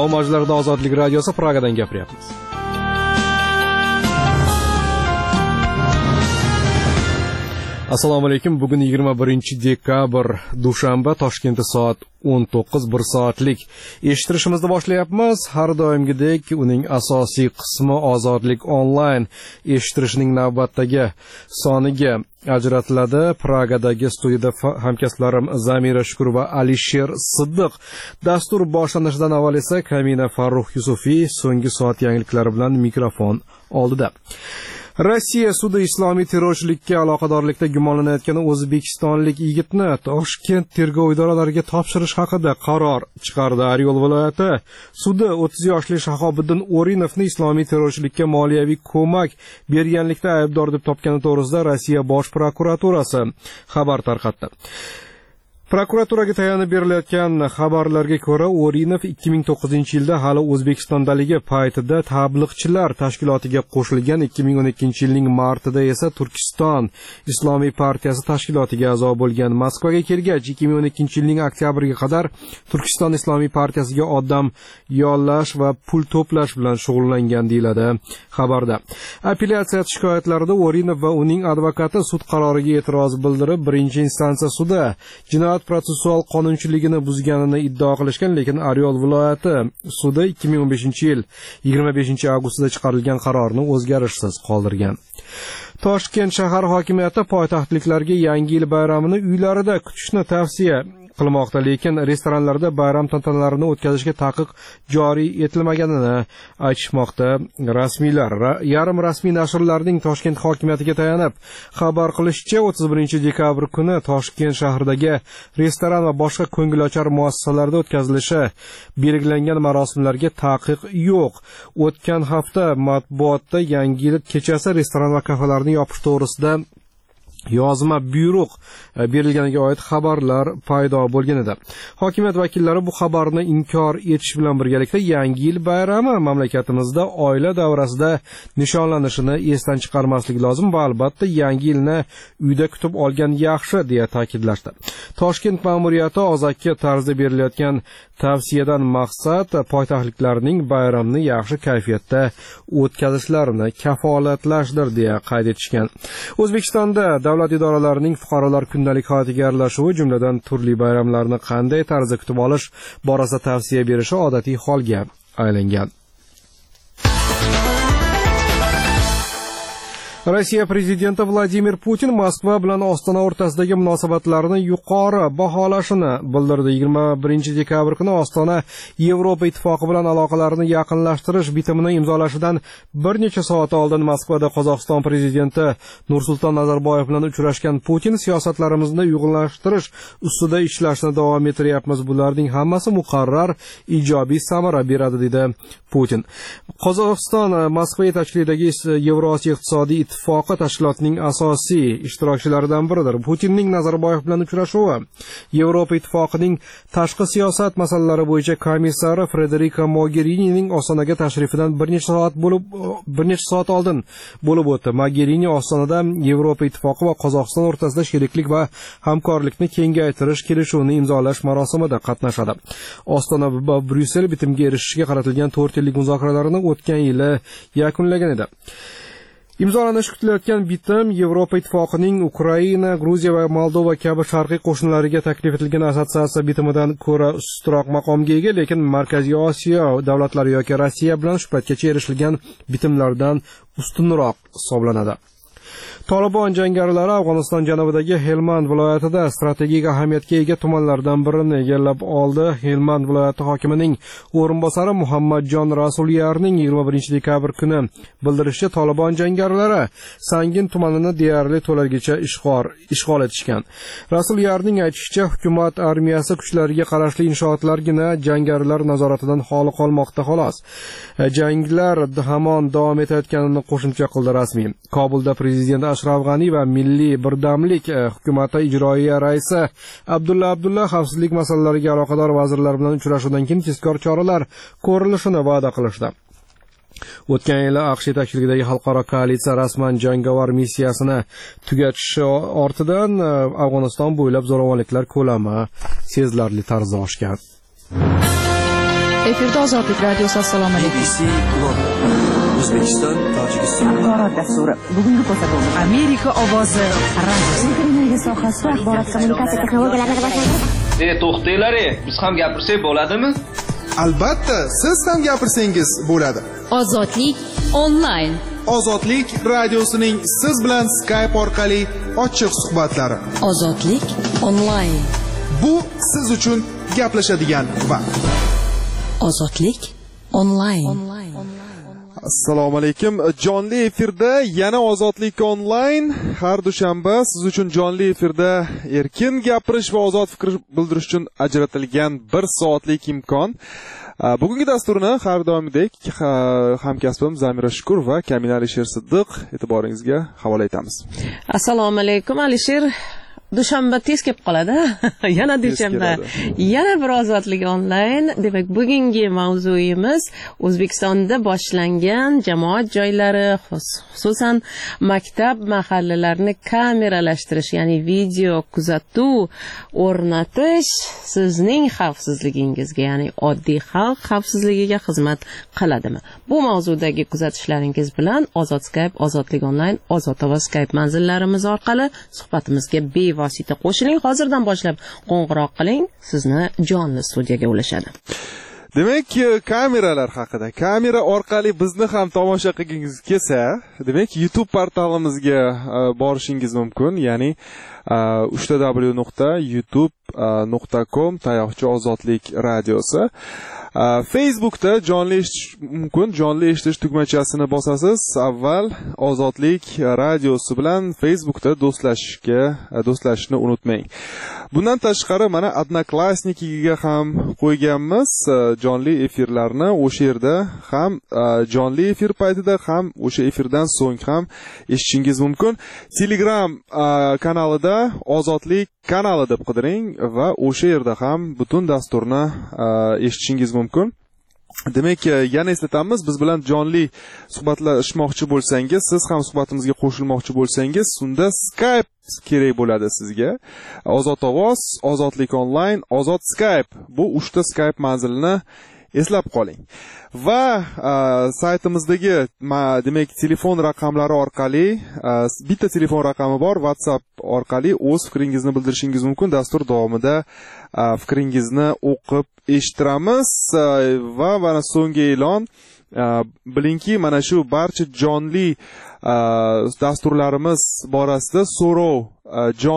Salom majlislarida Ozodlik radiosi Pragadan gapiryapmiz. Assalomu alaykum. Bugun 21-dekabr dushanba, Toshkentda soat 19:01 soatlik eshittirishimizni boshlayapmiz. Har doimgidek uning asosiy qismi Ozodlik onlayn eshittirishining navbatdagi soniga ajratiladi. Pragadagi studiyada hamkasblarim Zamira Shukur va Alisher Siddiq. Dastur boshlanishidan avval esa Kamina Farruh Yusufiy so'nggi soat yangiliklari bilan mikrofon oldida. Rossiya sudi islomiy terrorchilikka aloqadorlikda gumonlanayotgan o'zbekistonlik yigitni Toshkent tergov idoralariga topshirish haqida qaror chiqardi. Oryol viloyati sudi 30 yoshli Shahobiddin O'rinovni islomiy terrorchilikka moliyaviy ko'mak berganlikda aybdor deb topgani to'g'risida Rossiya bosh prokuraturasi xabar tarqatdi. Prokuraturaga tayanib berilayotgan xabarlarga ko'ra, O'rinov 2009-yilda hali O'zbekistondaligi paytida tabliğchilar tashkilotiga qo'shilgan, 2012 yilning martida esa Turkiston Islomiy partiyasi tashkilotiga a'zo bo'lgan. Moskvaga kelgach, 2012 yilning oktyabriga qadar Turkiston Islomiy partiyasiga odam yollash va pul to'plash bilan shug'ullangan deyiladi xabarda. Apellyatsiya shikoyatlarida O'rinov va uning advokati sud qaroriga e'tiroz bildirib, birinchi instansiya sudi jinoyat protsessual qonunchiligini buzganini iddao qilishgan, lekin Oryol viloyati sudi 2015-yil 25-avgustda chiqarilgan qarorni o'zgarishsiz qoldirgan. Toshkent shahar hokimiyati poytaxtliklarga Yangi yil bayramini uylarida kutishni tavsiya qilmoqda, lekin restoranlarda bayram tantanalarini o'tkazishga taqiq joriy etilmaganini aytishmoqda rasmiylar. Yarim rasmiy nashrlarning Toshkent hokimiyatiga tayanib xabar qilishicha, 31-dekabr kuni Toshkent shahridagi restoran va boshqa ko'ngilochar muassasalarda o'tkazilishi belgilangan marosimlarga taqiq yo'q. O'tgan hafta matbuotda Yangi yil kechasi restoran va kafelarni yopish to'g'risida yozma buyruq berilganiga oid xabarlar paydo bo'lgan edi. Hokimiyat vakillari bu xabarni inkor etish bilan birgalikda Yangi yil bayrami mamlakatimizda oila davrasida nishonlanishini esdan chiqarmaslik lozim va albatta Yangi yilni uyda kutib olgan yaxshi deya ta'kidlashdi. Toshkent ma'muriyati og'zaki tarzda berilayotgan tavsiyadan maqsad poytaxtliklarning bayramni yaxshi kayfiyatda o'tkazishlarini kafolatlashdir deya qayd etishgan. O'zbekistonda davlat idoralarining fuqarolar kundalik hayotiga aralashuvi, jumladan turli bayramlarni qanday tarzda kutib olish borasida tavsiya berishi odatiy holga aylangan. Rossiya prezidenti Vladimir Putin Moskva bilan Ostona o'rtasidagi munosabatlarni yuqori baholashini bildirdi. 21-dekabr kuni Ostona Yevropa ittifoqi bilan aloqalarini yaqinlashtirish bitimini imzolashidan bir necha soat oldin Moskvada Qozog'iston prezidenti Nursulton Nazarboyev bilan uchrashgan Putin, siyosatlarimizni uyg'unlashtirish ustida ishlashni davom ettiryapmiz. Bularning hammasi muqarrar ijobiy samara beradi dedi Putin. Qozog'iston Moskva yetakchiligidagi Yevrosiyo iqtisodiy ittifoqi tashkilotining asosiy ishtirokchilaridan biridir. Putinning Nazarboyev bilan uchrashuvi Yevropa ittifoqining tashqi siyosat masalalari bo'yicha komissari Federica Mogherinining Ostonaga tashrifidan bir necha soat oldin bo'lib o'tdi. Mogherini Ostonada Yevropa ittifoqi va Qozog'iston o'rtasida sheriklik va hamkorlikni kengaytirish kelishuvini imzolash marosimida qatnashadi. Ostona va Bryussel bitimga erishishga qaratilgan 4 yillik muzokaralarni o'tgan yili yakunlagan edi. Imzolanishi kutilayotgan bitim Yevropa ittifoqining Ukraina, Gruziya va Moldova kabi sharqiy qo'shnilariga taklif etilgan assotsiatsiya bitimidan ko'ra ustunroq maqomga ega, lekin Markaziy Osiyo davlatlari yoki Rossiya bilan shu paytgacha erishilgan bitimlardan ustunroq hisoblanadi. Taliban jangarilari Afg'oniston janubidagi Helmand viloyatida strategik ahamiyatga ega tumanlardan birini egallab oldi. Helmand viloyati hokimining o'rinbosari Muhammadjon Rasulyarning 21-dekabr kuni bildirishicha, Taliban jangarilari Sangin tumanini deyarli to'lagicha ishg'ol etishgan. Rasulyarning aytishicha, hukumat armiyasi kuchlariga qarashli inshootlargina jangarilar nazoratidan xoli qolmoqda xolos. Janglar hamon davom etayotganini qo'shimcha qildi rasmiy. Kobulda prezident Ashraf G'ani va Milliy birdamlik hukumati ijroiya raisi Abdulla xavfsizlik masalalariga aloqador vazirlar bilan uchrashuvdan keyin tezkor choralar ko'rilishini va'da qilishdi. O'tgan yili AQSh yetakchiligidagi xalqaro koalitsiya rasman jangovar missiyasini tugatishi ortidan Afg'oniston bo'ylab zo'ravonliklar ko'lami sezilarli tarzda oshgan. Efirda Ozodlik radiosi. Assalomu alaykum. BBC London, O'zbekiston, Tojikiston. Axborot dasturi. Bugungi ko'rsatuvimiz Amerika ovozi radiosi. energiya sohasida axborot kommunikatsiya texnologiyalarini rivojlantirish. To'xtanglar, biz ham gapirsak bo'ladimi? Albatta, siz ham gapirsangiz bo'ladi. Ozodlik onlayn. Ozodlik radiosining siz bilan Skype orqali ochiq suhbatlari. Ozodlik onlayn. Bu siz uchun gaplashadigan vaqt. Ozodlik onlayn. Assalomu alaykum. Jonli efirda yana Ozodlik onlayn. Har dushanba siz uchun jonli efirda erkin gapirish va ozod fikr bildirish uchun ajratilgan 1 soatlik imkon. Bugungi dasturni har doimgidek hamkasbim Zamira Shukur va Kamina Alisher Siddiq e'tiboringizga havola etamiz. Assalomu alaykum Alisher. Dushanba tez kelib qoladi. Yana dushanba. Yana bir ozodlik onlayn. Demak, bugungi mavzuyimiz O'zbekistonda boshlangan jamoat joylari, xususan maktab mahallalarini kameralashtirish, ya'ni video kuzatuv o'rnatish sizning xavfsizligingizga, ya'ni oddiy xalq xavfsizligiga xizmat qiladimi? Bu mavzudagi kuzatishlaringiz bilan Ozod Skype, Ozodlik onlayn, Ozod ovoz Skype manzillarimiz orqali suhbatimizga vosita qo'shiling. Hozirdan boshlab qo'ng'iroq qiling, sizni jonli studiyaga ulashadi. Demak, kameralar haqida. Kamera orqali bizni ham tomosha qilgingiz kelsa, demak, YouTube portalimizga borishingiz mumkin, ya'ni www.youtube.com/ozodlik radiosi. Facebookda jonli eshitish mumkin. Jonli eshitish tugmachasini bosasiz. Avval Ozodlik radiosi bilan Facebookda do'stlashishni unutmang. Bundan tashqari mana Odnoklassnikiga ham qo'yganmiz jonli efirlarni. O'sha yerda ham jonli efir paytida ham o'sha efirdan so'ng ham eshitishingiz mumkin. Telegram kanalida Ozodlik kanali deb qidiring va o'sha yerda ham butun dasturni eshitishingiz mumkin. Demak, yana eslatamiz, biz bilan jonli suhbatlashmoqchi bo'lsangiz, siz ham suhbatimizga qo'shilmoqchi bo'lsangiz, unda Skype kerak bo'ladi sizga. Ozod ovoz, Ozodlik onlayn, Ozod Skype. Bu 3 ta Skype manzilini eslab qoling. Va saytimizdagi demak telefon raqamlari orqali bitta telefon raqami bor, WhatsApp orqali o'z fikringizni bildirishingiz mumkin. Dastur davomida fikringizni o'qib eshittiramiz va mana so'nggi e'lon, bilingki, mana shu barcha jonli dasturlarimiz borasida so'rov